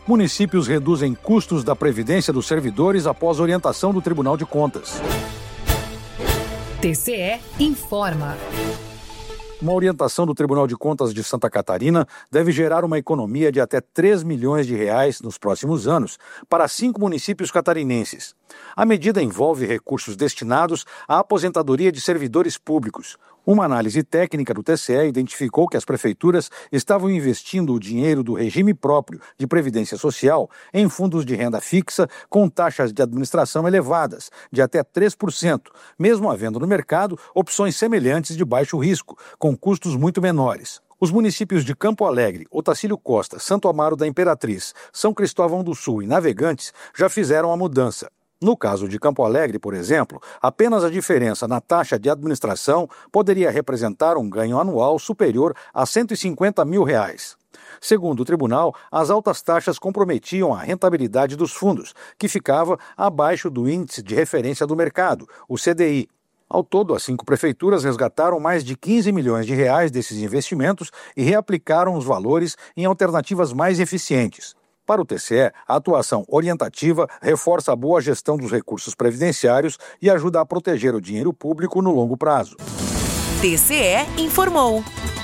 Municípios reduzem custos da previdência dos servidores após orientação do Tribunal de Contas. TCE informa. Uma orientação do Tribunal de Contas de Santa Catarina deve gerar uma economia de até 3 milhões de reais nos próximos anos para 5 municípios catarinenses. A medida envolve recursos destinados à aposentadoria de servidores públicos. Uma análise técnica do TCE identificou que as prefeituras estavam investindo o dinheiro do regime próprio de previdência social em fundos de renda fixa com taxas de administração elevadas, de até 3%, mesmo havendo no mercado opções semelhantes de baixo risco, com custos muito menores. Os municípios de Campo Alegre, Otacílio Costa, Santo Amaro da Imperatriz, São Cristóvão do Sul e Navegantes já fizeram a mudança. No caso de Campo Alegre, por exemplo, apenas a diferença na taxa de administração poderia representar um ganho anual superior a R$150 mil. Segundo o tribunal, as altas taxas comprometiam a rentabilidade dos fundos, que ficava abaixo do índice de referência do mercado, o CDI. Ao todo, as 5 prefeituras resgataram mais de 15 milhões de reais desses investimentos e reaplicaram os valores em alternativas mais eficientes. Para o TCE, a atuação orientativa reforça a boa gestão dos recursos previdenciários e ajuda a proteger o dinheiro público no longo prazo. TCE informou.